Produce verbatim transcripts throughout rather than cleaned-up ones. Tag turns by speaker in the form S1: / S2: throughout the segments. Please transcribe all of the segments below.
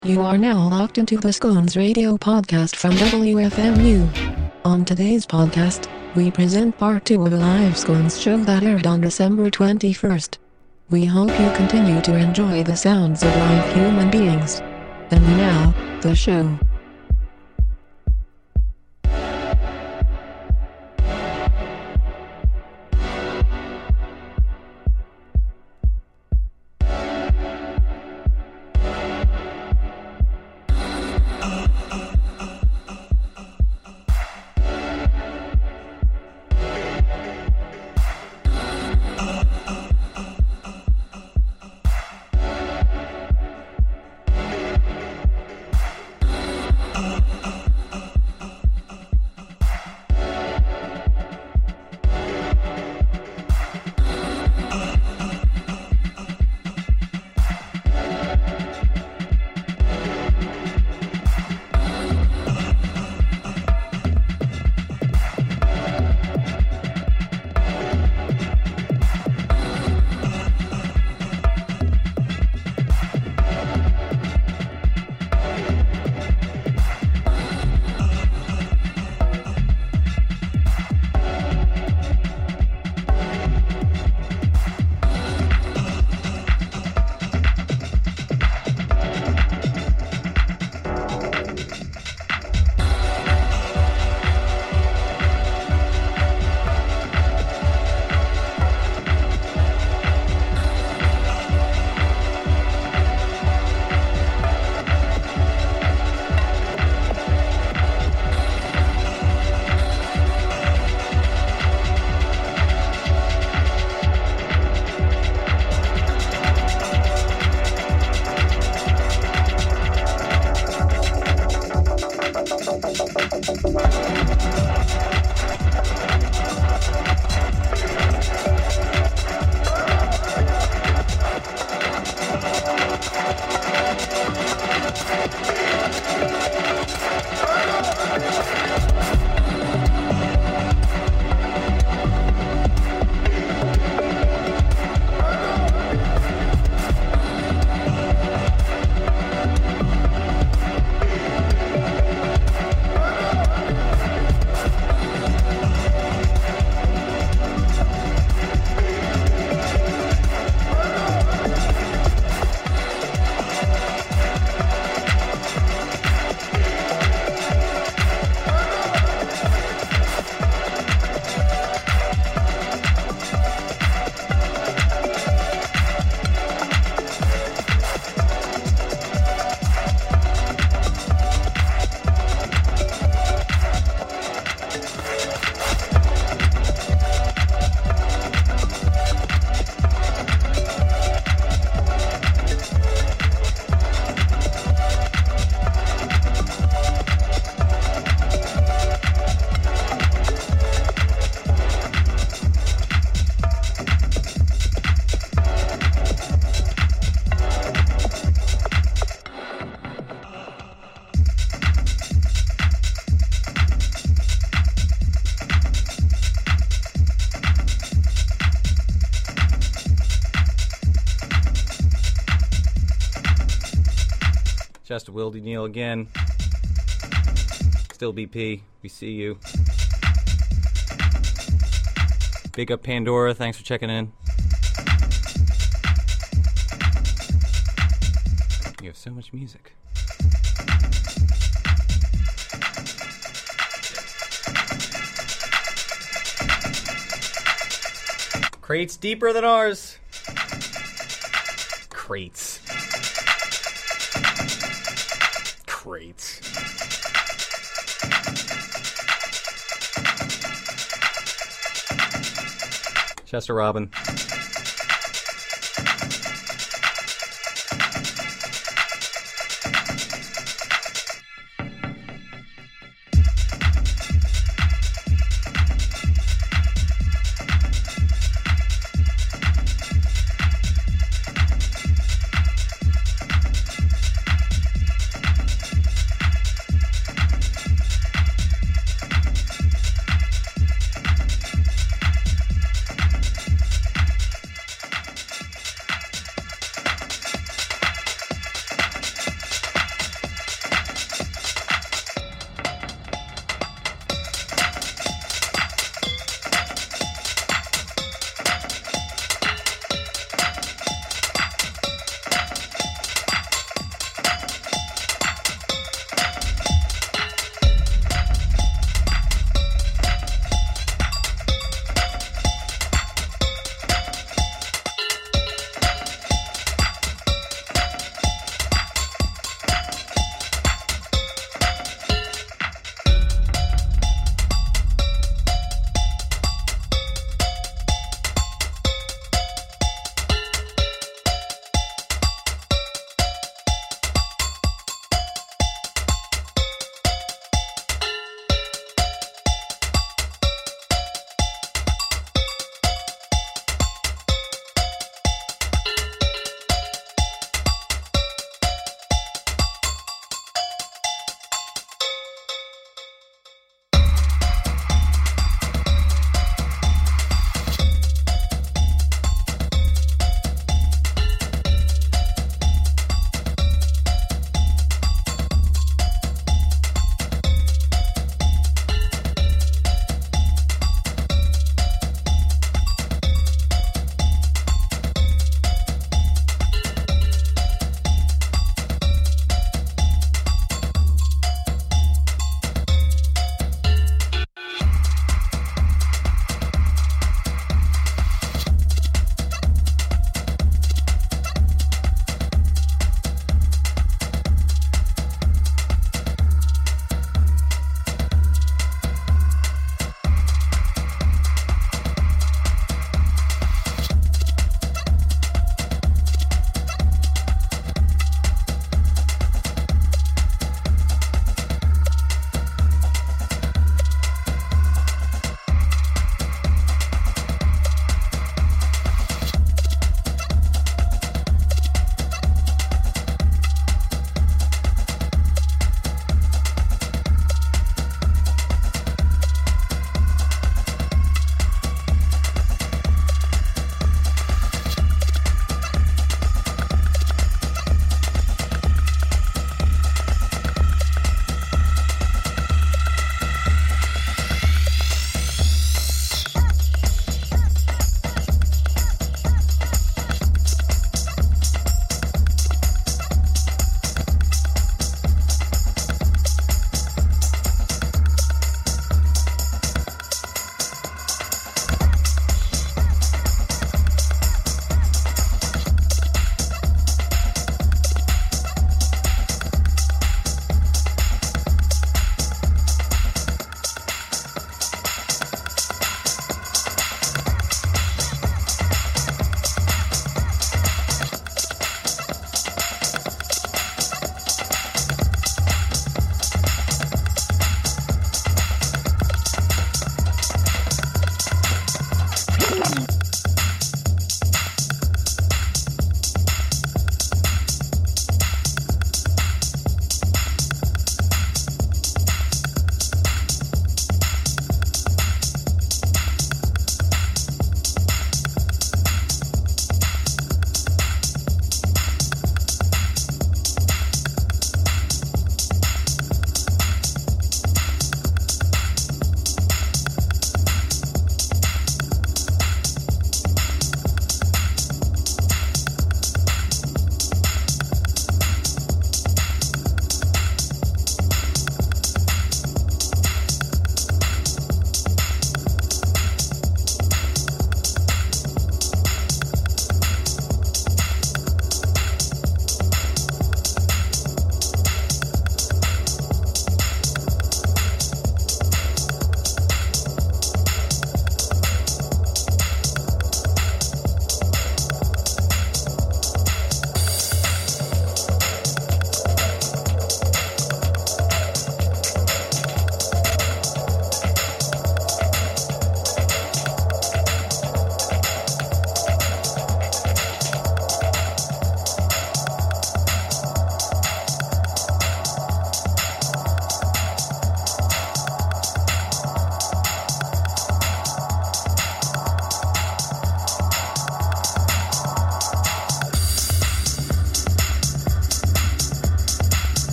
S1: You are now locked into the Scones Radio podcast from W F M U. On today's podcast, we present part two of a live Scones show that aired on December twenty-first. We hope you continue to enjoy the sounds of live human beings. And now, the show.
S2: Just Wildy Neal again. Still B P. We see you. Big up Pandora. Thanks for checking in. You have so much music. Crates deeper than ours. Crates. Crates. Chester Robin.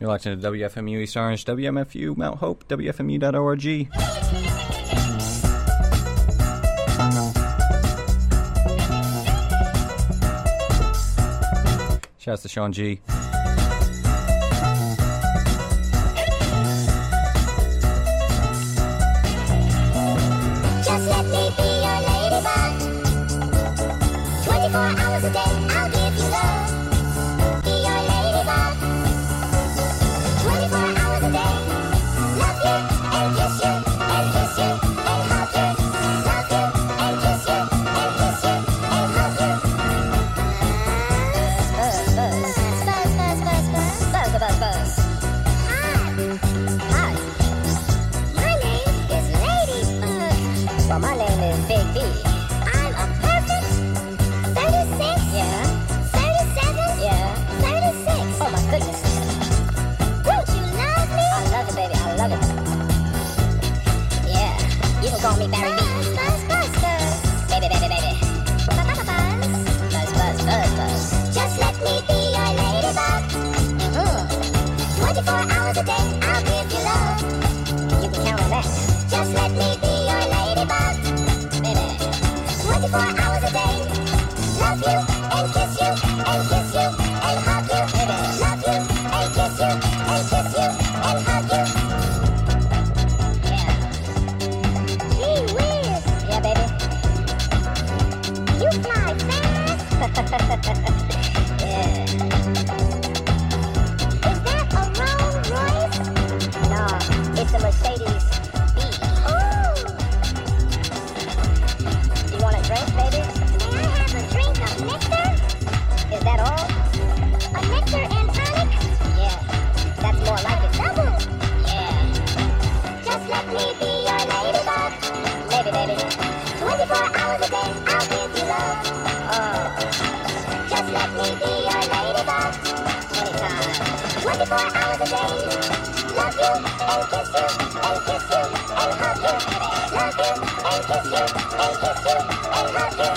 S2: You're locked into W F M U East Orange, W M F U Mount Hope, W F M U dot org. Shouts to Sean G.
S3: Just let me be your ladybug. twenty-four hours a day, I'll give you love. Be your ladybug. twenty-four hours a day. Love you and kiss you and kiss you and hug you. Love you and kiss you and kiss you and hug you. Buzz, buzz, buzz, buzz, buzz, buzz, buzz, buzz, buzz, buzz. Hi, hi. My name is Ladybug. Well, my name is Big B. I'm a perfect thirty-six. Yeah. thirty-seven. Yeah. thirty-six. Oh my goodness. Won't you love me? I love it, baby. I love it. Yeah. You can call me Barry B. Buzz, buzz, buzz, buzz. Baby, baby, baby. Buzz, buzz, buzz, buzz, buzz, buzz. Just let me be your ladybug. Mm-hmm. twenty-four hours a day, I'll give you love. You can count on that. Just let me be your ladybug. Baby. twenty-four hours a day. Love you and kiss you and kiss you and hug you. Baby. Love you and kiss you and kiss you and hug you. Yeah. Gee whiz. Yeah, baby. You fly fast. Yeah. Is that a Rolls Royce? No, it's a Mercedes B. Ooh. You want a drink, baby? May I have a drink of nectar? Is that all? A nectar and tonic? Yeah, that's more like it. Double? Yeah. Just let me be your ladybug. Baby, baby. twenty-four hours a day, I'll give you love. Oh. Just let me be your ladybug. Anytime. twenty-four hours a day. Love you and kiss you and kiss you and hug you. Love you and kiss you and kiss you and hug you.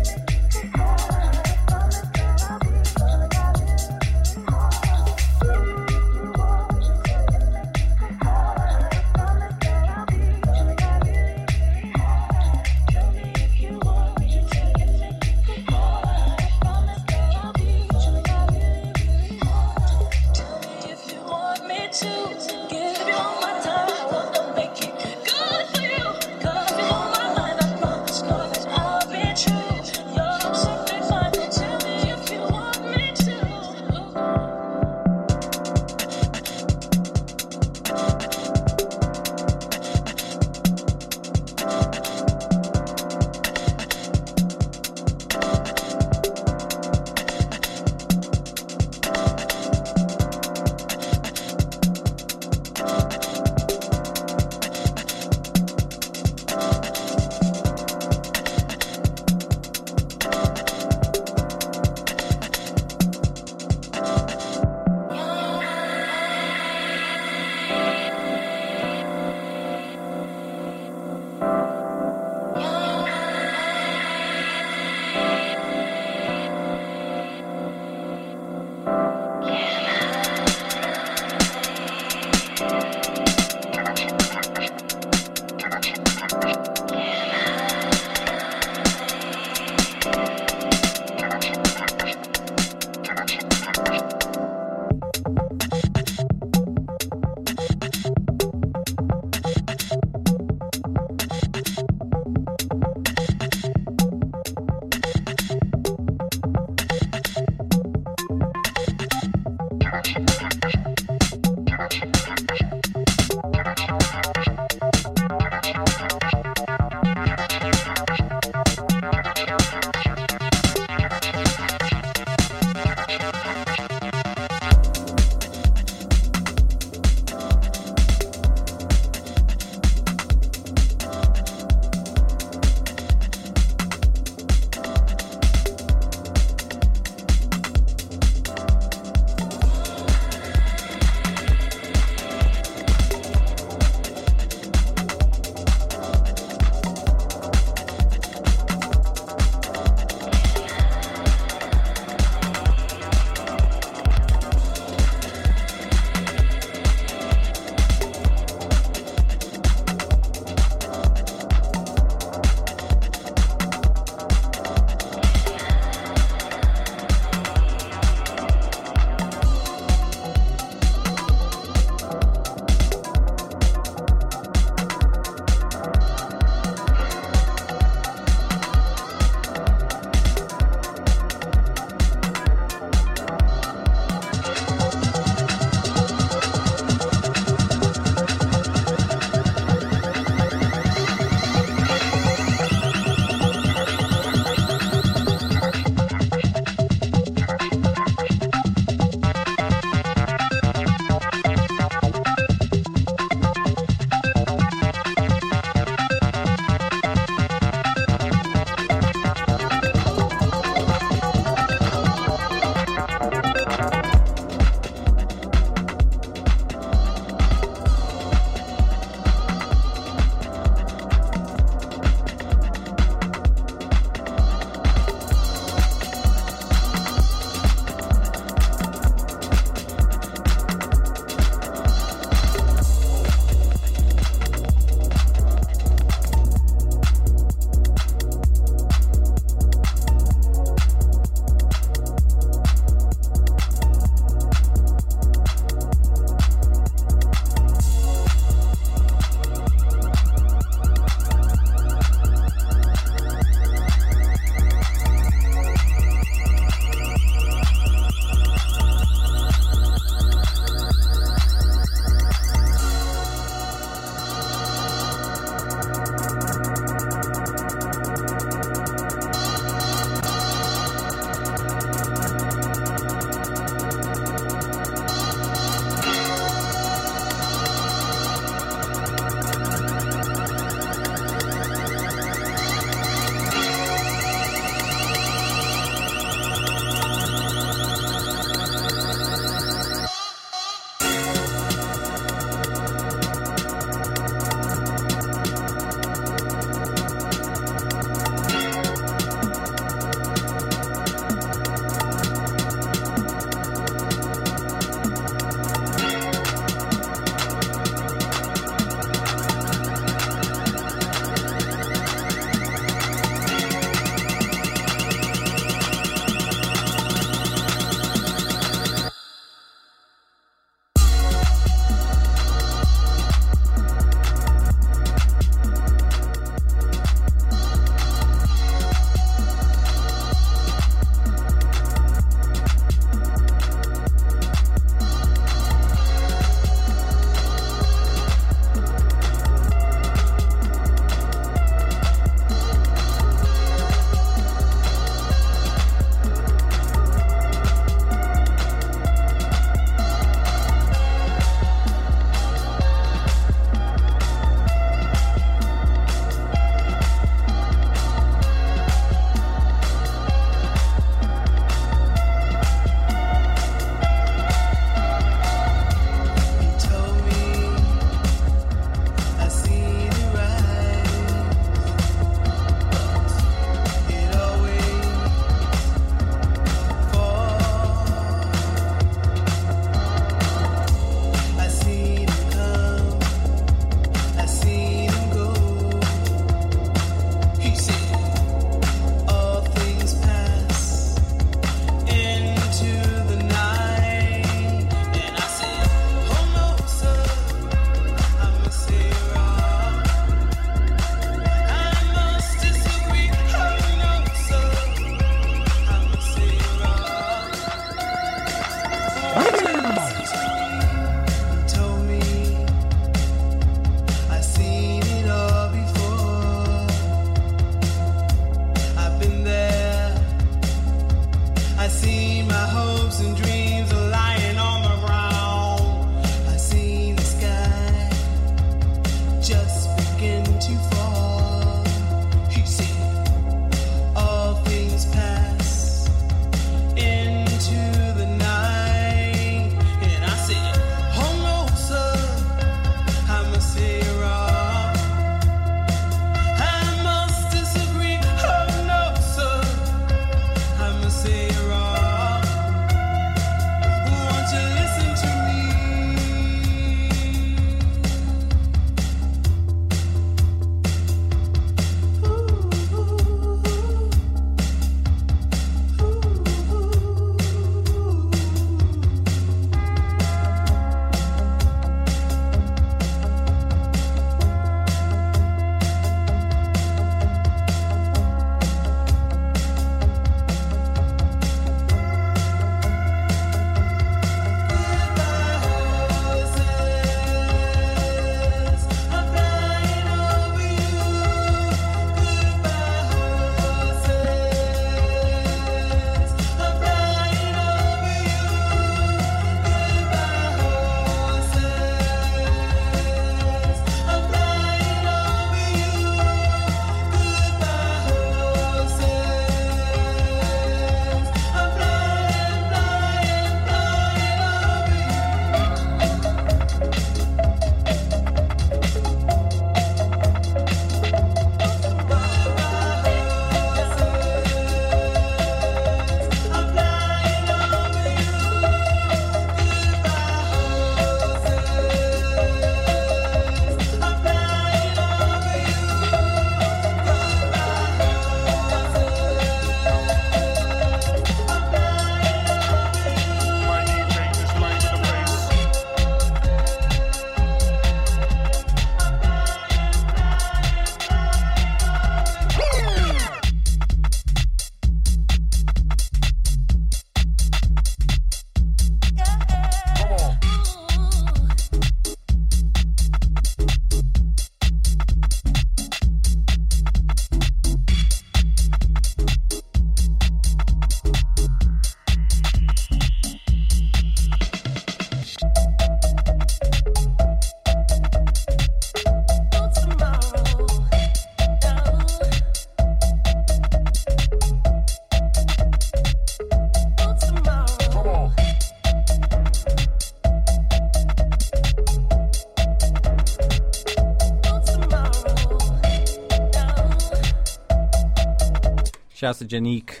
S2: Shouts to Janique.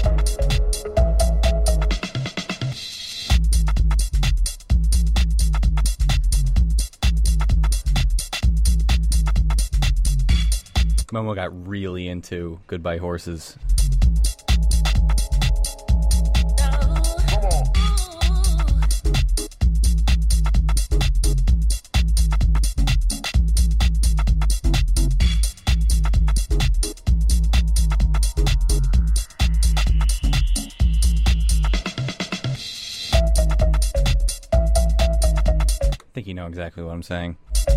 S2: Momo got really into Goodbye Horses. I think you know exactly what I'm saying.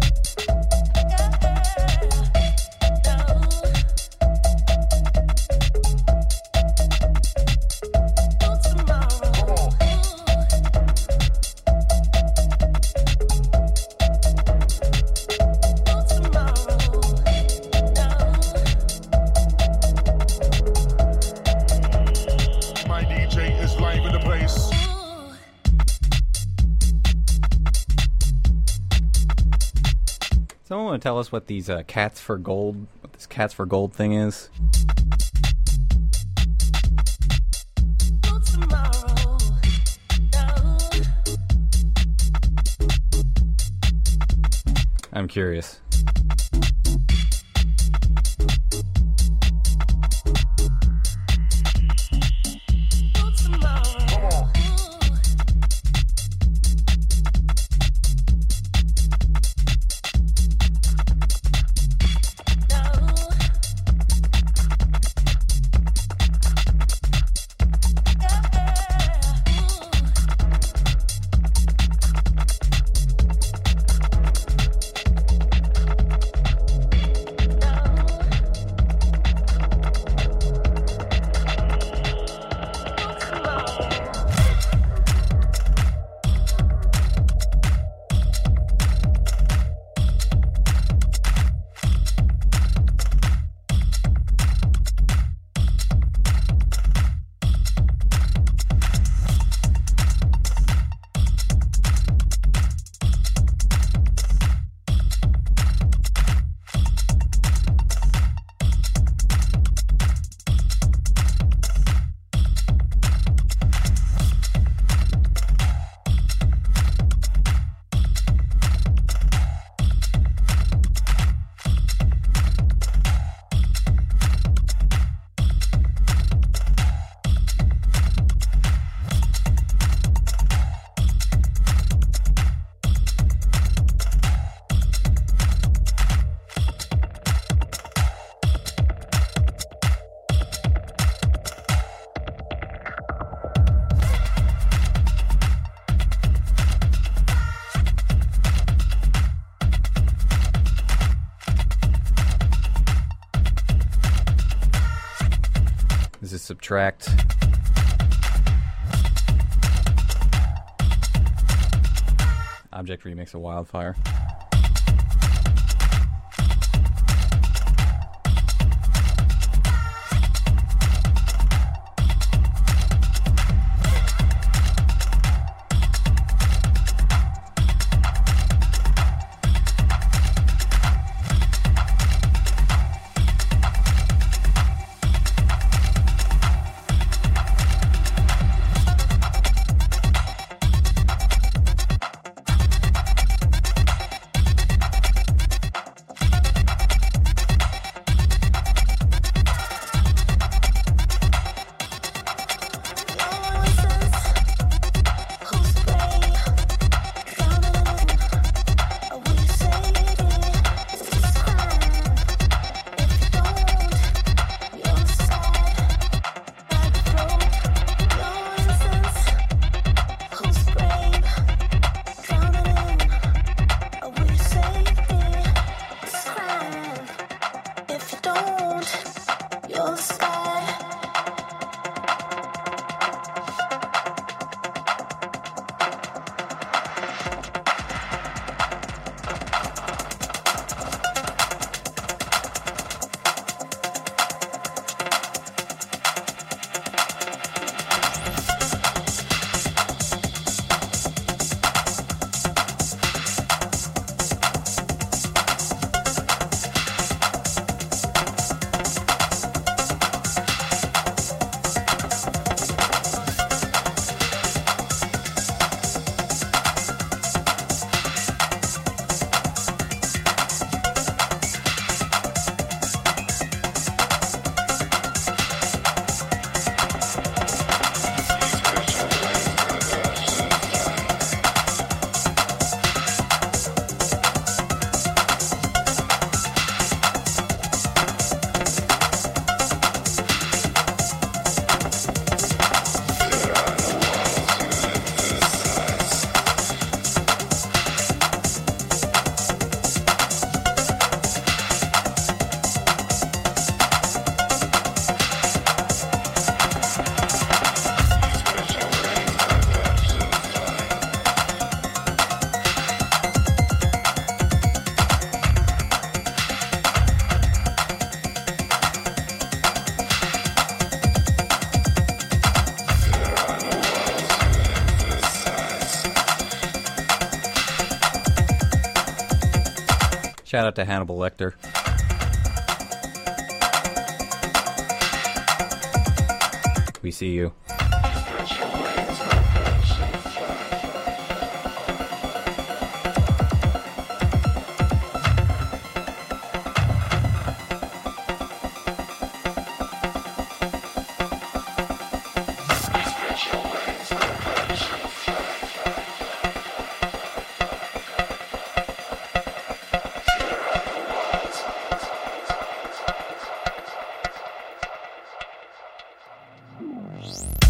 S2: Someone want to tell us what these uh, Cats for Gold, what this Cats for Gold thing is? I'm curious. Subtract. Object remix of Wildfire. Shout out to Hannibal Lecter. We see you.
S3: Bye.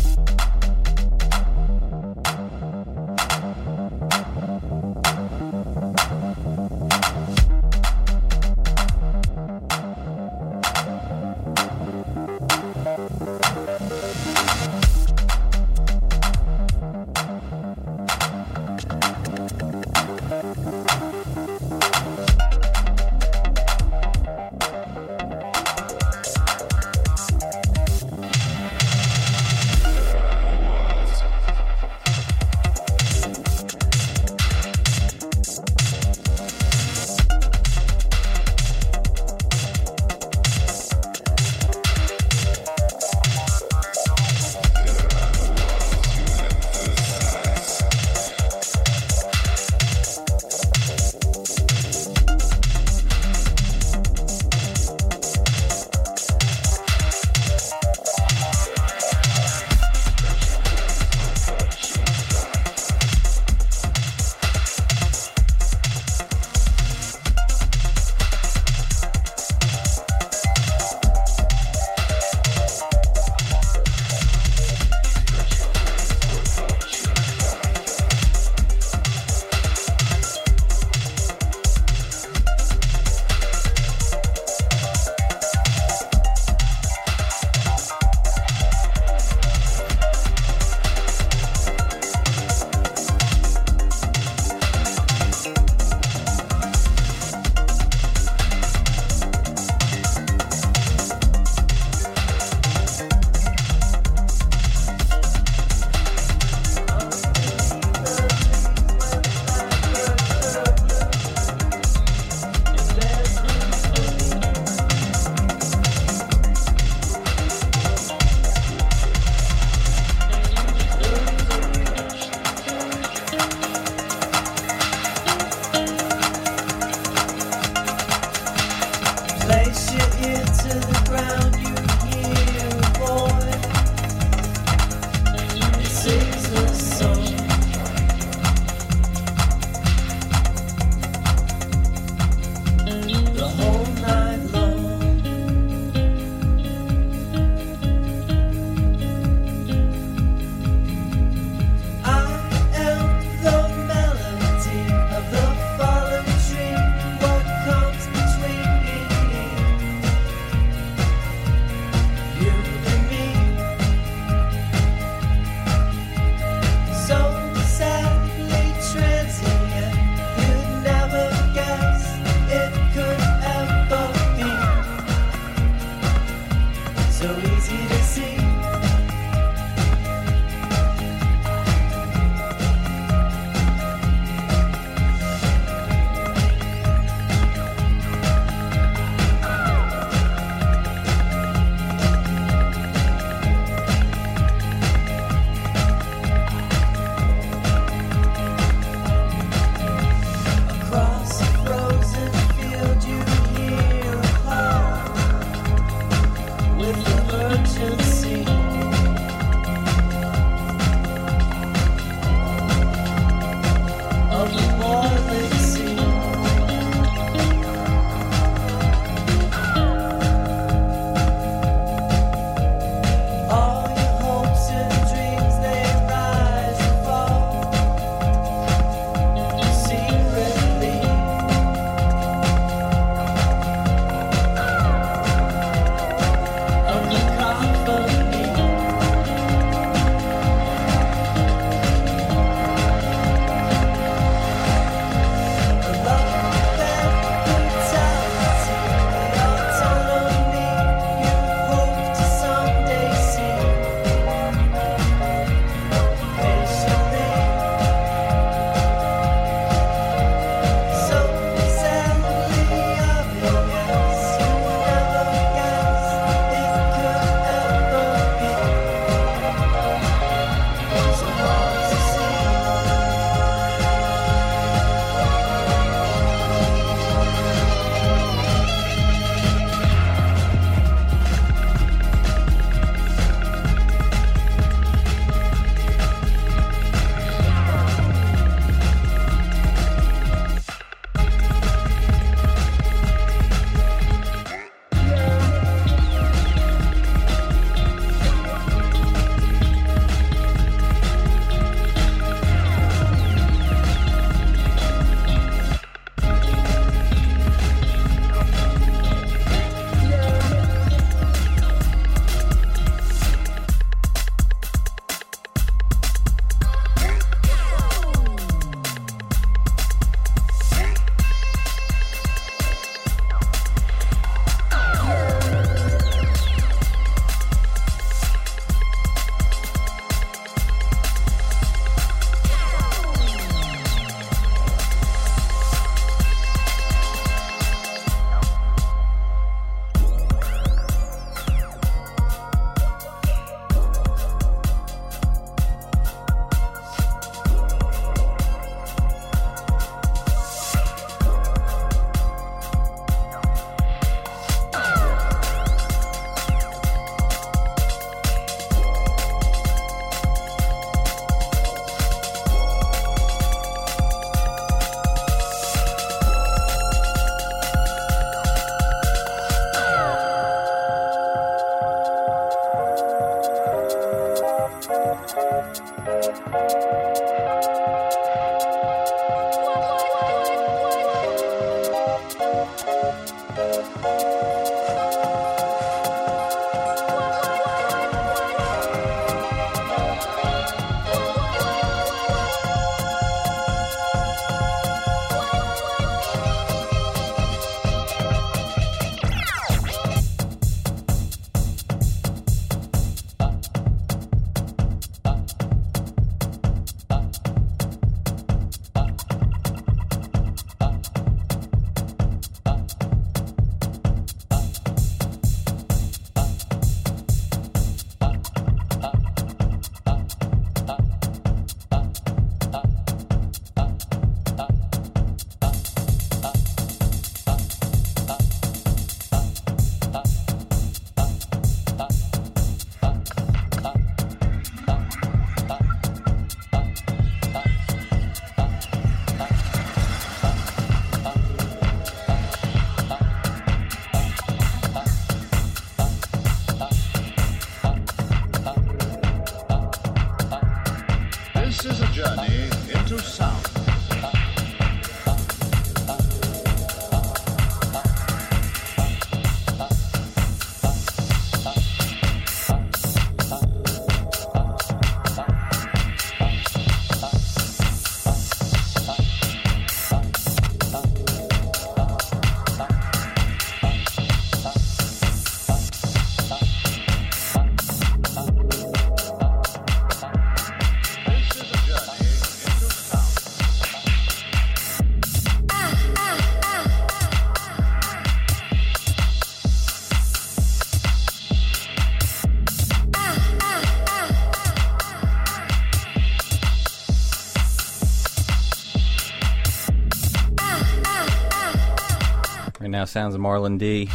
S2: Now sounds of Marlon D.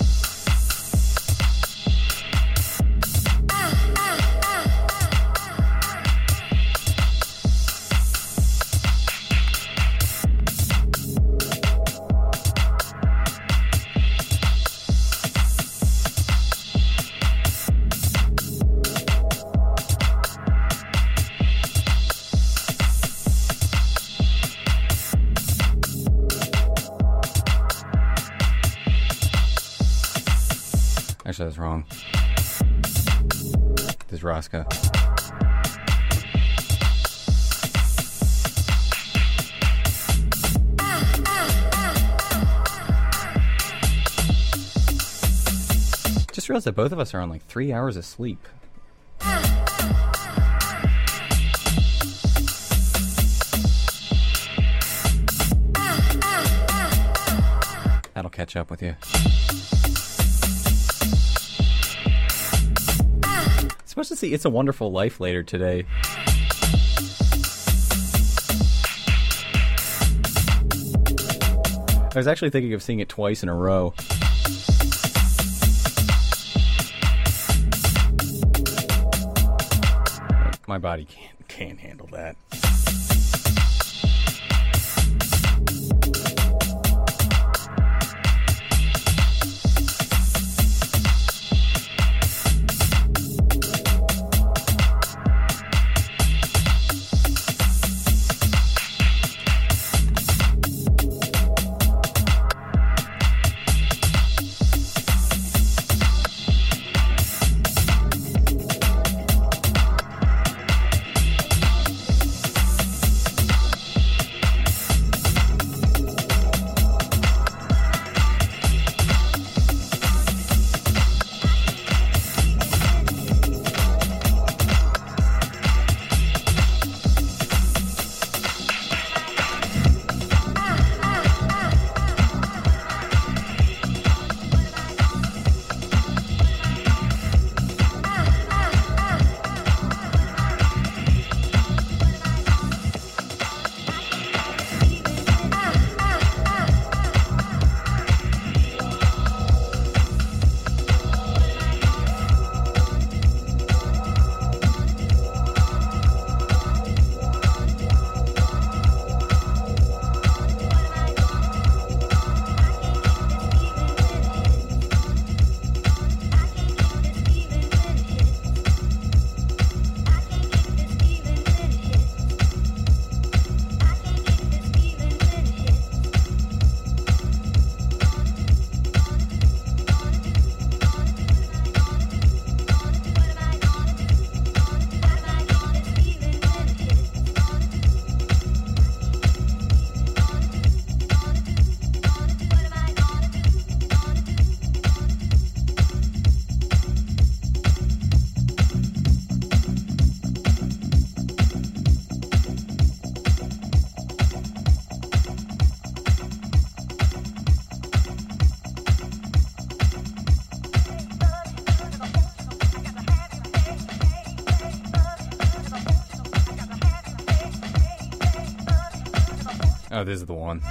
S2: Actually, that's wrong. This is Roscoe. Just realized that both of us are on like three hours of sleep. That'll catch up with you. Supposed to see It's a Wonderful Life later today. I was actually thinking of seeing it twice in a row. My body can't can't handle that. Oh, this is the one.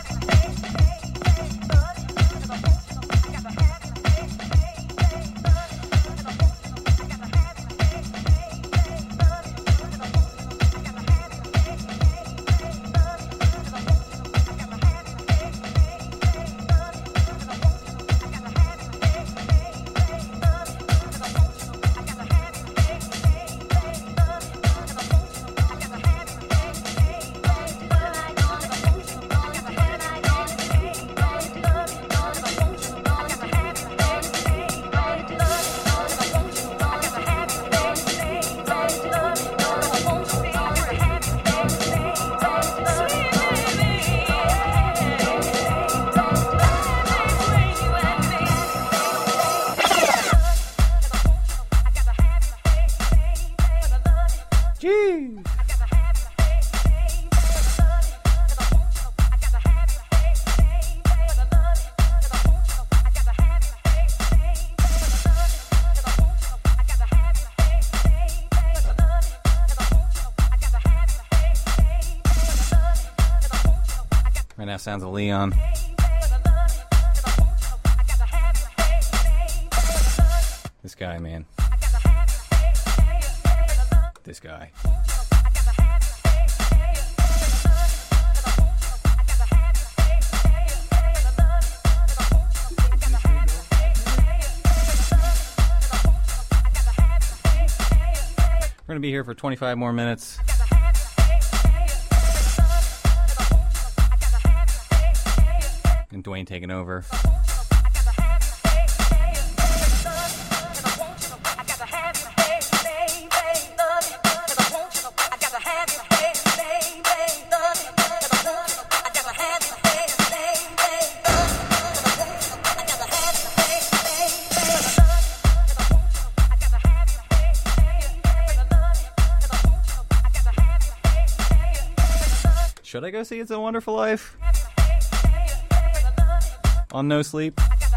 S2: Right now sounds of Leon. This guy, man. This guy. We're going to be here for twenty-five more minutes. And Dwayne taking over. Should I go see It's a Wonderful Life? On No Sleep?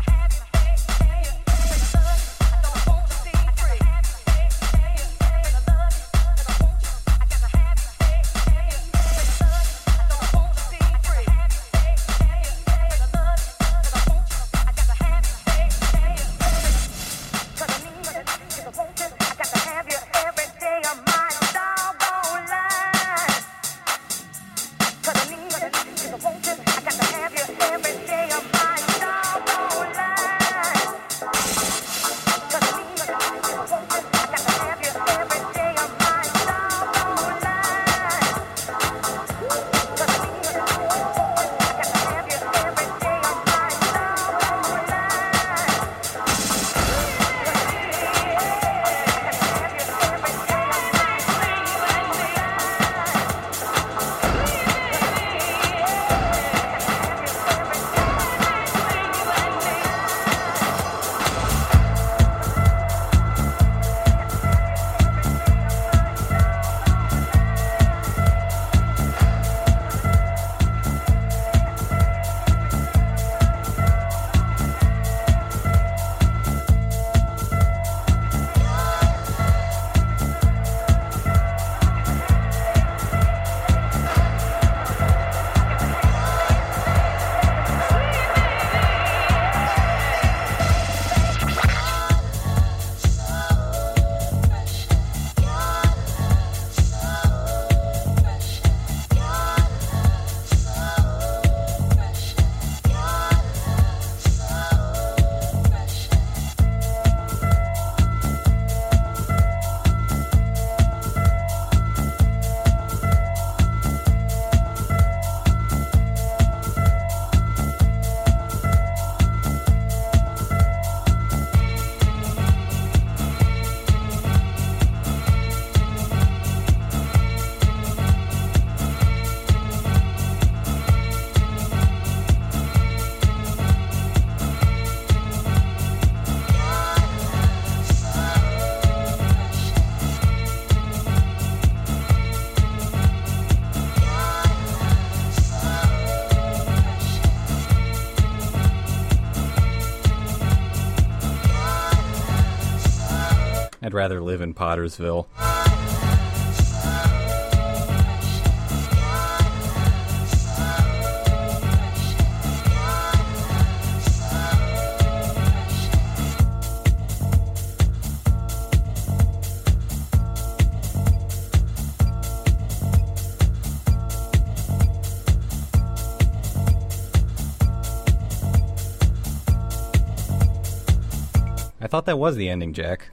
S2: I'd rather live in Pottersville. I thought that was the ending, Jack.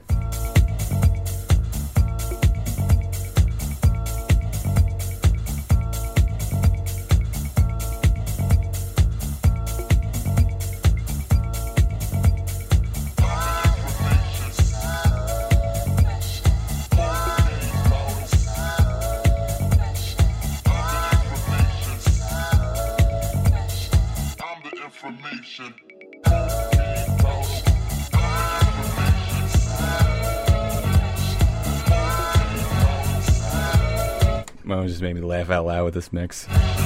S2: Well, it just made me laugh out loud with this mix.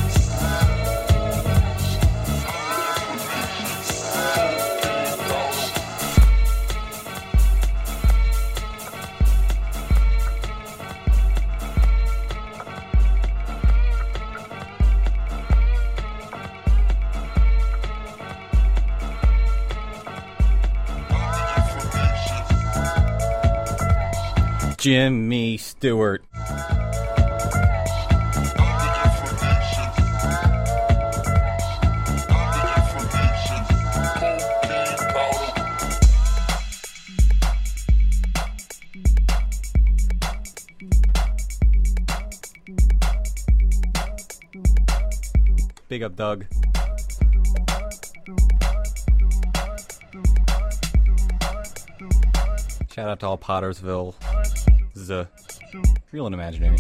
S2: Jimmy Stewart. Big up, Doug. Shout out to all Pottersville. Z. Real and imaginary.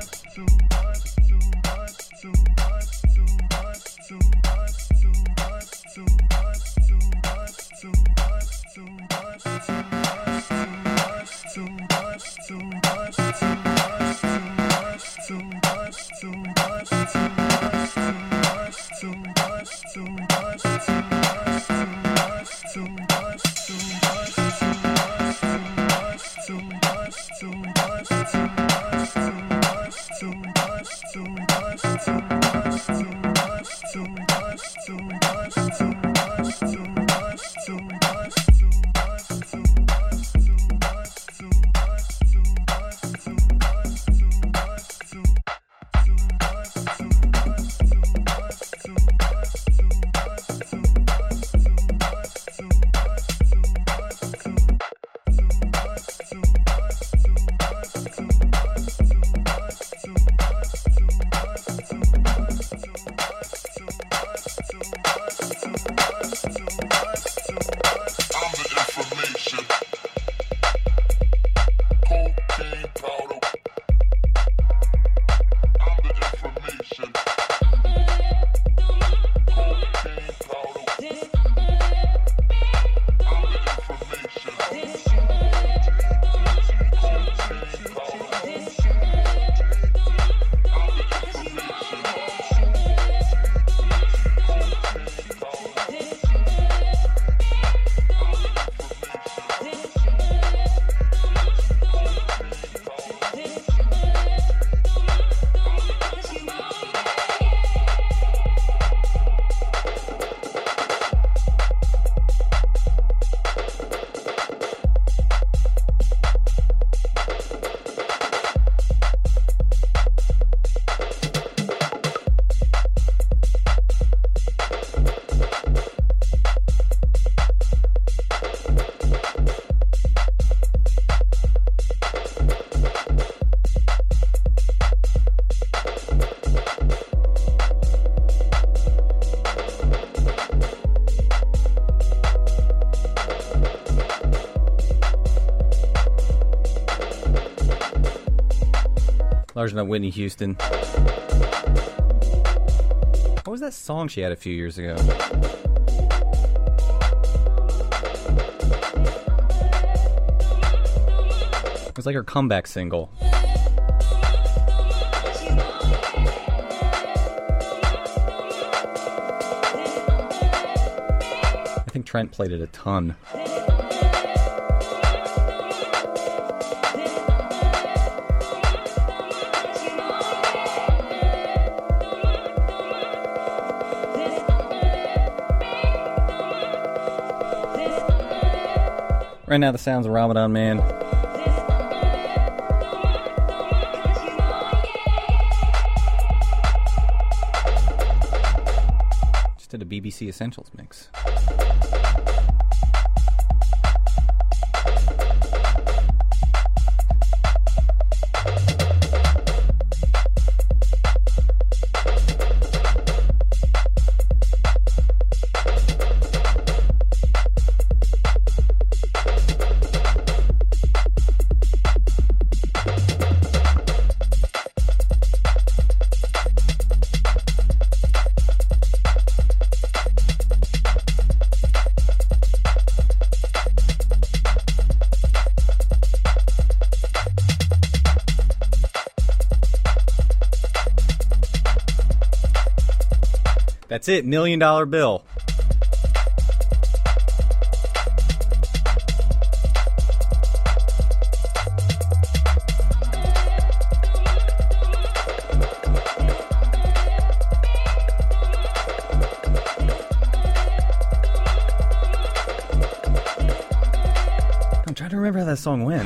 S2: Larger than Whitney Houston. What was that song she had a few years ago? It was like her comeback single. I think Trent played it a ton. Right now, the sounds of Ramadan Man. Just did a B B C Essentials mix. That's it. Million dollar bill. I'm trying to remember how that song went.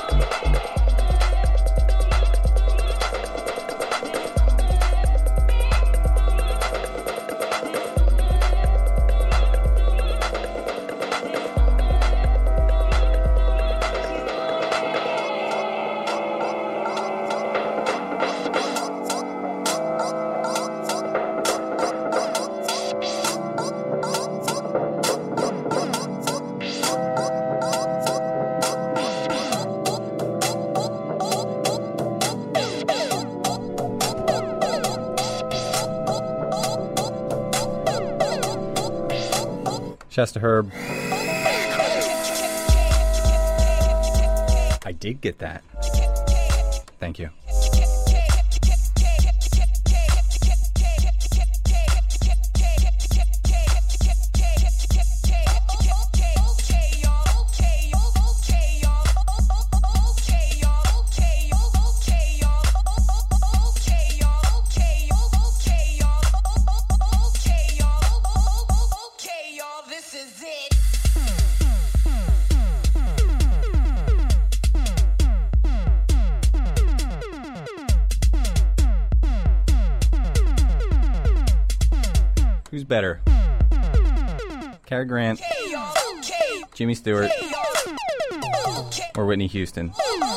S2: Chester Herb. I did get that. Thank you. Who's better? Cary Grant, Jimmy Stewart, or Whitney Houston?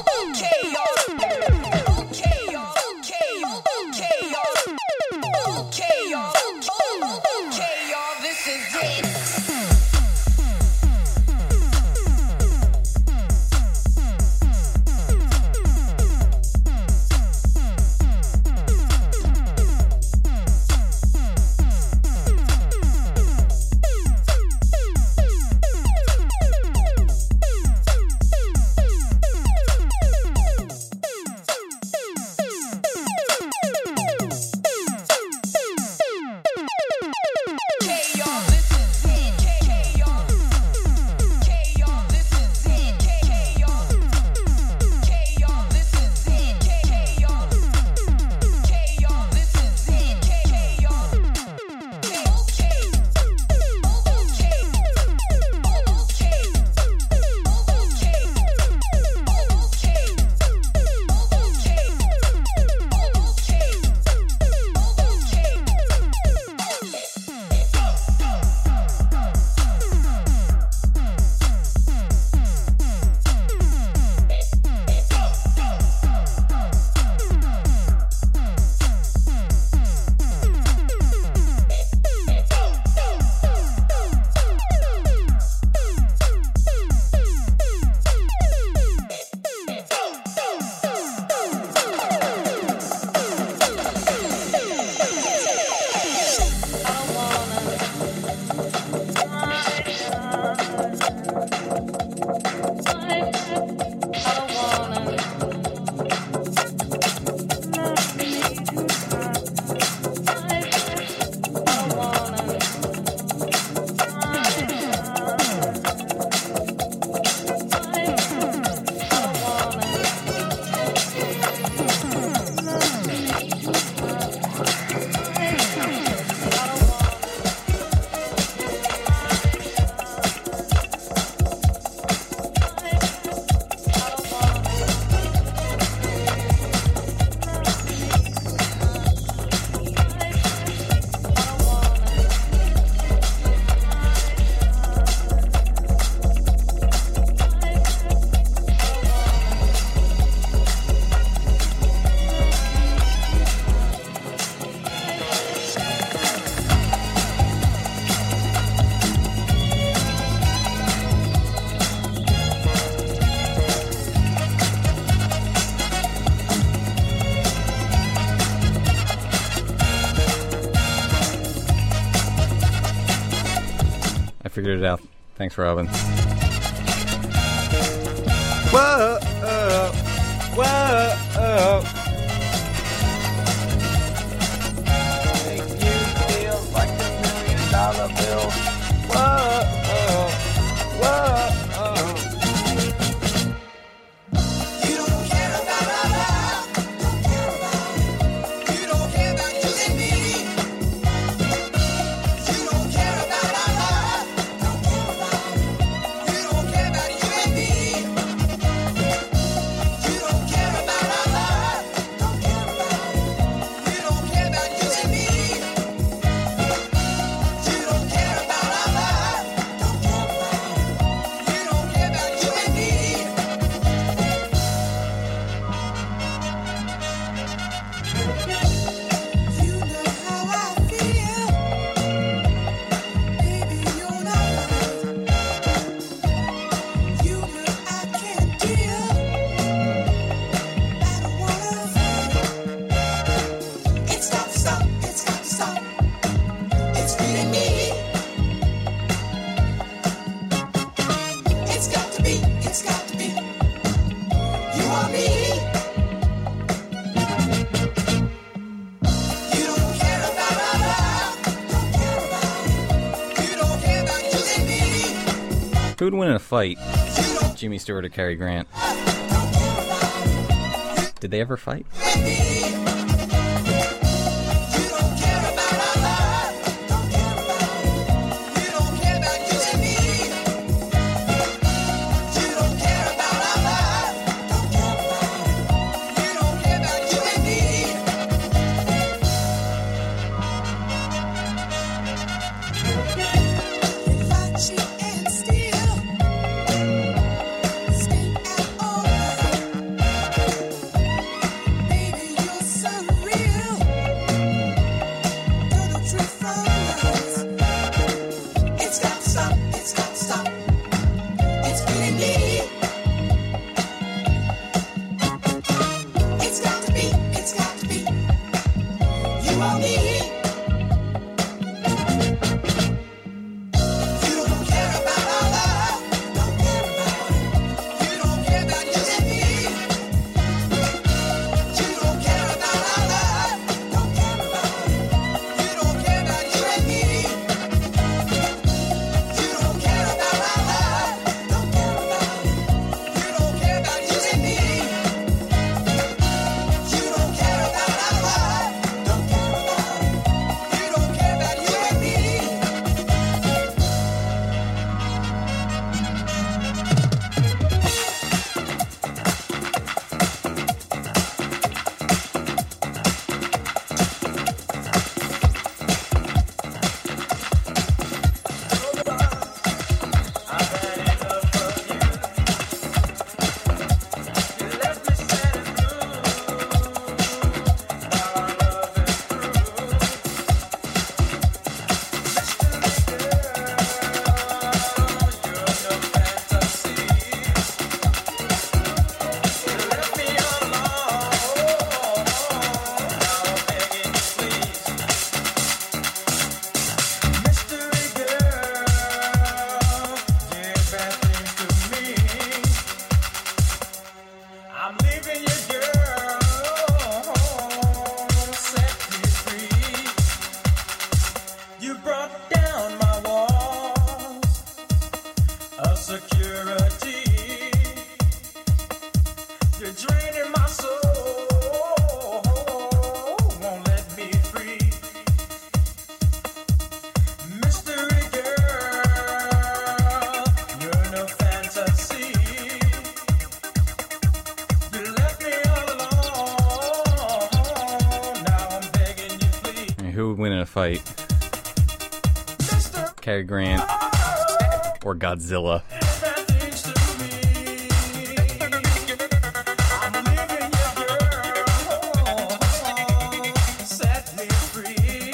S2: Figured it out. Thanks, Robin. Whoa, oh, whoa, oh. Make you feel like the dollar bill. Whoa, whoa.
S4: You don't care about our love. Don't care about it. You don't care about you and me. You don't care about our love. Don't care about it. You don't care about you and me. You don't care about our love. Don't care about it. You don't care about you and me. You don't care about our love. Don't care about it. You don't care about you and me. You know how I feel. Baby, you're not right. You know I can't deal. I don't wanna fight. It's got to stop. It's got to stop. It's beating me. It's got to be. It's got to be. You are me. You don't care about our love. Don't care about it. You don't care about you and me.
S2: Who would win in a fight?
S4: You don't
S2: Jimmy Stewart or Cary Grant?
S4: don't care about it.
S2: Did they ever fight?
S4: And me. You don't care about our love. Don't care about it. You don't care about you and me. You don't care about our love. Don't care about it. You don't care about you and me. If I cheat and steal, stay out all night. Baby, you're surreal. You're the truth from lies. It's got to stop. It's got to stop. It's beating me. It's got to be. It's got to be. You are me. You don't care about our love. Don't care about it. You don't care about you and me. You don't care about our love. Don't care about it. You don't care about you and me. You don't care about our love. Don't care about it. You don't care about you and me. You don't care about our love. Don't care about it. You don't care about you and me. I'm leaving you, girl. Set me free. You brought down my walls of security. You're draining my soul. Won't let me free. Mystery girl, you're no fantasy. You left me all alone. Now I'm begging you, please.
S2: Who would win in a fight?
S4: Mister
S2: Cary Grant or Godzilla?
S4: bad things to me. I'm leaving you, girl. Set me free.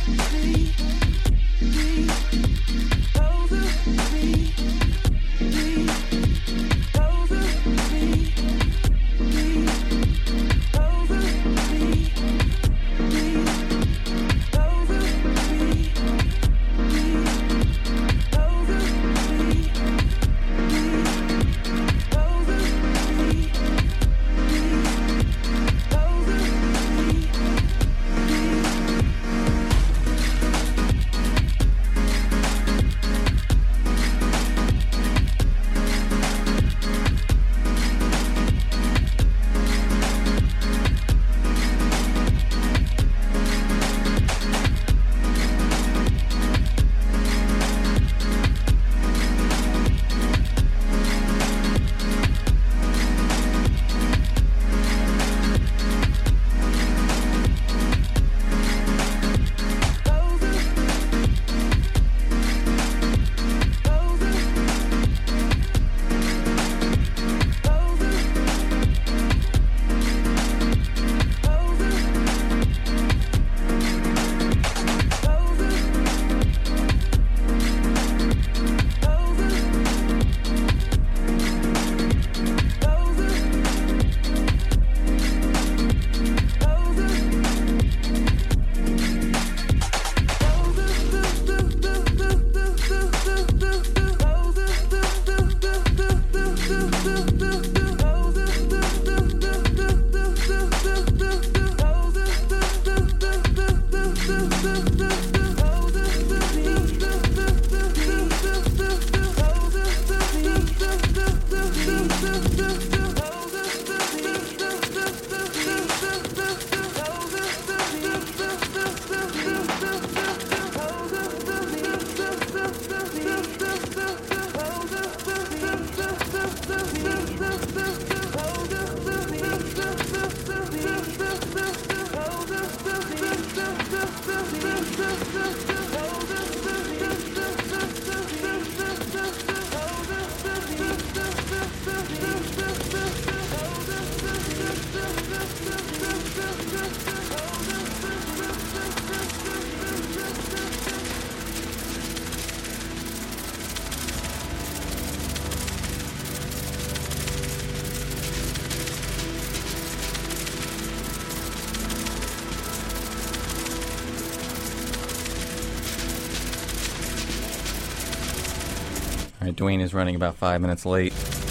S2: All right, Dwayne is running about five minutes late,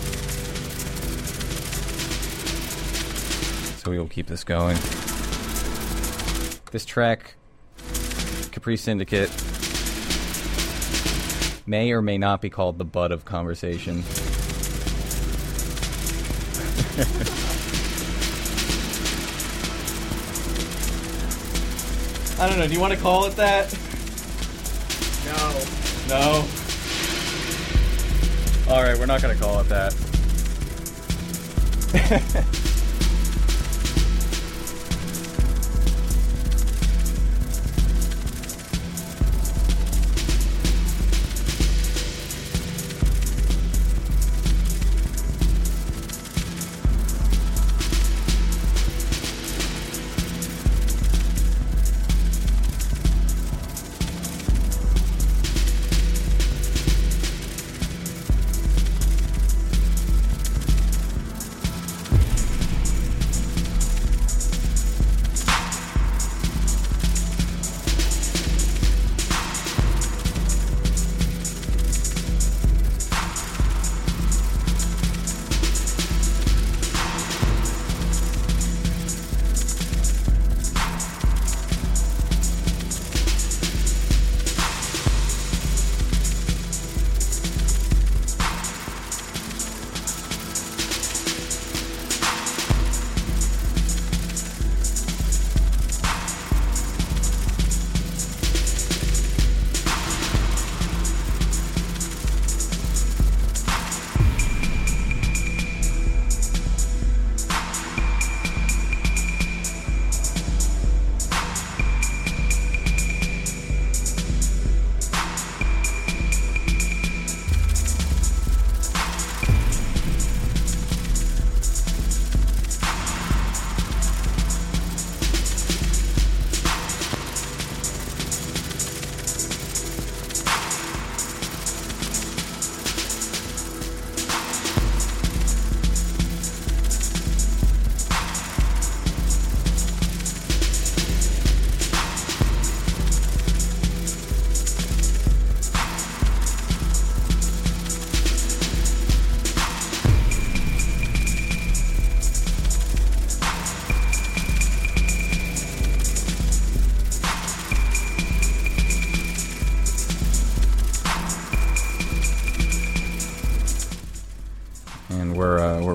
S2: so we will keep this going. This track, Capri Syndicate, may or may not be called the butt of conversation. I don't know, do you want to call it that?
S5: No.
S2: No? Alright, we're not going to call it that.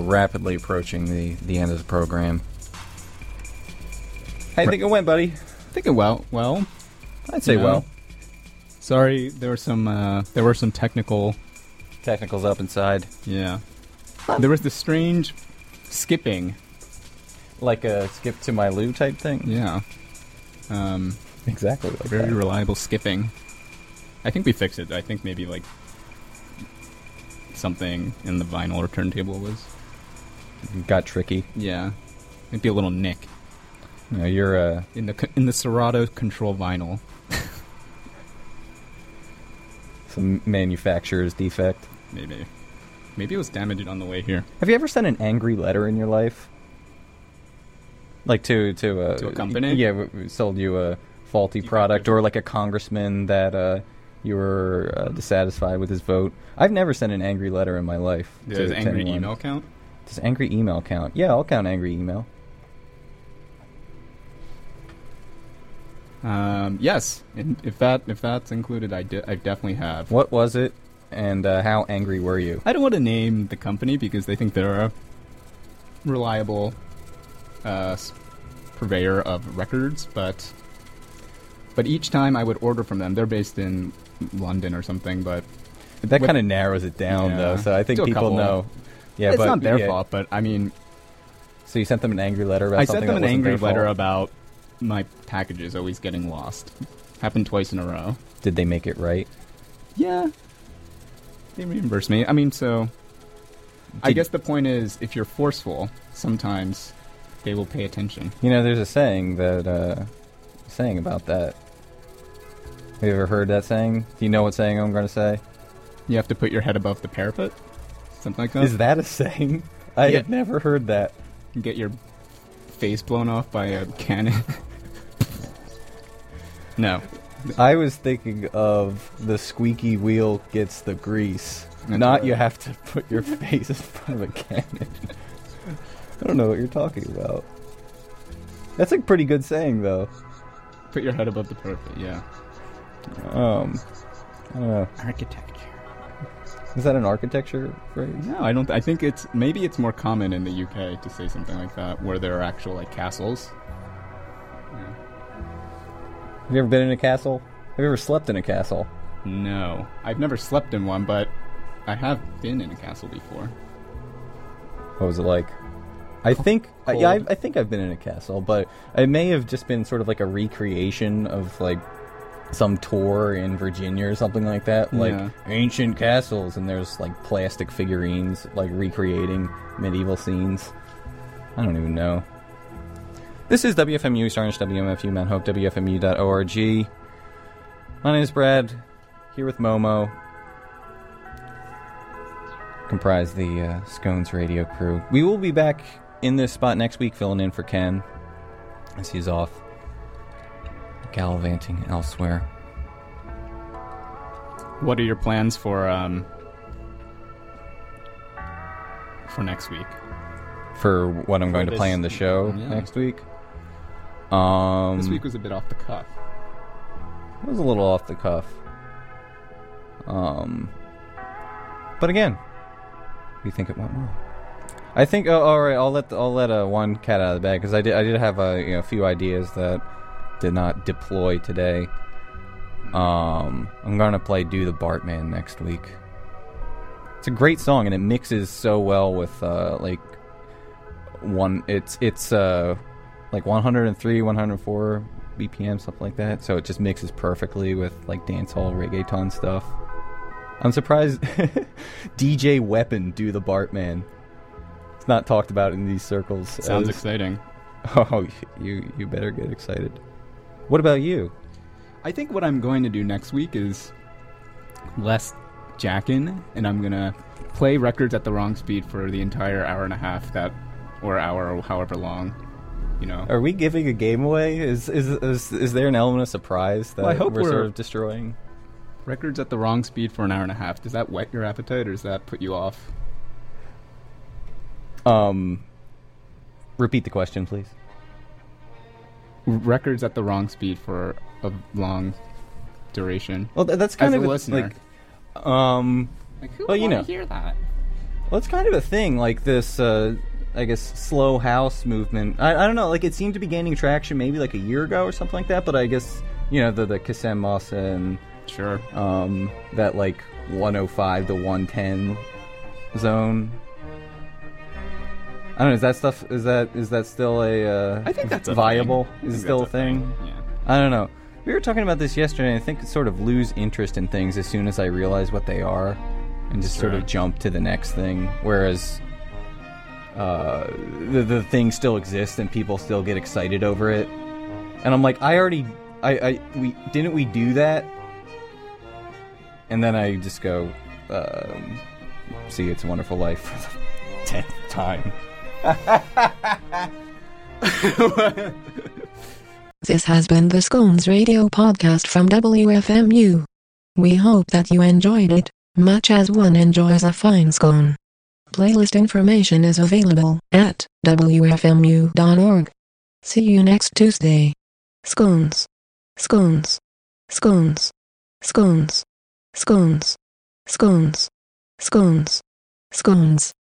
S2: rapidly approaching the, the end of the program. How do you think it went, buddy?
S5: I think it well. Well,
S2: I'd say
S5: you know,
S2: well.
S5: Sorry, there were some. Uh, there were some technical.
S2: Technicals up inside.
S5: Yeah. There was this strange skipping.
S2: Like a skip to my loo type thing?
S5: Yeah. Um,
S2: Exactly like
S5: very
S2: that.
S5: reliable skipping. I think we fixed it. I think maybe like something in the vinyl or turntable was.
S2: Got tricky.
S5: Yeah. Maybe a little nick
S2: You know, you're uh,
S5: in the co- in the Serato control vinyl.
S2: some manufacturer's defect.
S5: Maybe. Maybe it was damaged on the way here.
S2: Have you ever sent an angry letter in your life? Like to to, uh,
S5: To a company?
S2: Yeah, w- w- sold you a faulty product, or like a congressman that uh, you were uh, dissatisfied with his vote. I've never sent an angry letter in my life. to-
S5: Does
S2: to
S5: angry
S2: anyone.
S5: email count?
S2: Does angry email count? Yeah, I'll count angry email.
S5: Um, yes. And if that if that's included, I, de- I definitely have.
S2: What was it, and uh, how angry were you?
S5: I don't want to name the company because they think they're a reliable uh, s- purveyor of records, but but each time I would order from them, they're based in London or something, but
S2: That
S5: With-
S2: kind of narrows it down,
S5: Yeah.
S2: though. So I think
S5: To a
S2: people
S5: couple.
S2: know. Yeah,
S5: it's
S2: but
S5: not their
S2: yeah.
S5: fault. But I mean,
S2: So you sent them an angry letter about
S5: I
S2: something
S5: sent them an
S2: that wasn't
S5: angry
S2: their
S5: letter
S2: fault?
S5: about my packages always getting lost. Happened twice in a row.
S2: Did they make it right?
S5: Yeah, they reimbursed me. I mean, so I
S2: Did-
S5: guess the point is, if you're forceful, sometimes they will pay attention.
S2: You know, there's a saying that uh, saying about that. Have you ever heard that saying? Do you know what saying I'm going to say?
S5: You have to put your head above the parapet, something like that.
S2: Is that a saying? I
S5: Yeah.
S2: have never heard that.
S5: Get your face blown off by a cannon. No.
S2: I was thinking of the squeaky wheel gets the grease.
S5: That's
S2: Not
S5: right.
S2: you have to put your face in front of a cannon. I don't know what you're talking about. That's a pretty good saying, though.
S5: Put your head above the parapet, yeah.
S2: Um, I don't know.
S5: Architecture.
S2: Is that an architecture phrase?
S5: No, I don't. I think it's maybe it's more common in the U K to say something like that, where there are actual like castles.
S2: Have you ever been in a castle? Have you ever slept in a castle?
S5: No, I've never slept in one, but I have been in a castle before.
S2: What was it like? I think, uh, yeah, I,
S5: Cold.
S2: I think I've been in a castle, but it may have just been sort of like a recreation of like some tour in Virginia or something like that, like
S5: Yeah.
S2: ancient castles, and there's like plastic figurines like recreating medieval scenes. I don't even know. This is W F M U, Starnish W M F U, Mount Hope, W F M U dot org. My name is Brad, here with Momo. Comprise the uh, Scones radio crew. We will be back in this spot next week, filling in for Ken, as he's off gallivanting elsewhere.
S5: What are your plans for um for next week?
S2: For what I'm going to
S5: this-
S2: play in the show
S5: yeah.
S2: next week. Um,
S5: This week was a bit off the cuff.
S2: It was a little off the cuff. Um, but again, we think it went well. I think. Oh, all right, I'll let the, I'll let uh, one cat out of the bag because I did I did have a you know a few ideas that did not deploy today. Um, I'm gonna play "Do the Bartman" next week. It's a great song and it mixes so well with uh, like one. It's it's uh, like one hundred three, one hundred four B P M, stuff like that. So it just mixes perfectly with like dancehall reggaeton stuff. I'm surprised D J Weapon "Do the Bartman." It's not talked about in these circles.
S5: Sounds
S2: as-
S5: exciting.
S2: Oh, you you better get excited. What about you?
S5: I think what I'm going to do next week is less jackin', and I'm gonna play records at the wrong speed for the entire hour and a half that, or hour, or however long, you know.
S2: Are we giving a game away? Is is is, is there an element of surprise that
S5: Well, I hope
S2: we're,
S5: we're-
S2: sort of destroying?
S5: Records at the wrong speed for an hour and a half. Does that whet your appetite, or does that put you off?
S2: Um, repeat the question, please.
S5: Records at the wrong speed for a long duration.
S2: Well, th- that's kind
S5: As
S2: of
S5: a
S2: a-
S5: listener.
S2: like, um,
S5: Like, who
S2: Well, you
S5: wanna
S2: know.
S5: hear that?
S2: Well, it's kind of a thing, like this, uh, I guess, slow house movement. I, I don't know, like, it seemed to be gaining traction maybe like a year ago or something like that, but I guess, you know, the, the Kasem Masa and
S5: Sure.
S2: um, that, like, one oh five to one ten zone. I don't know, is that stuff, is that is that still a, uh,
S5: I think that's a
S2: viable?
S5: thing. I
S2: Is it
S5: think
S2: still a
S5: that's
S2: thing?
S5: Yeah.
S2: I don't know. We were talking about this yesterday, and I think sort of lose interest in things as soon as I realize what they are, and just sort
S5: Sure.
S2: of jump to the next thing. Whereas uh, the the thing still exists, and people still get excited over it. And I'm like, I already, I, I we didn't we do that? And then I just go, um, see, It's a Wonderful Life for the tenth time.
S1: This has been the Scones Radio podcast from W F M U. We hope that you enjoyed it, much as one enjoys a fine scone. Playlist information is available at W F M U dot org. See you next Tuesday. Scones. Scones. Scones. Scones. Scones. Scones. Scones. Scones.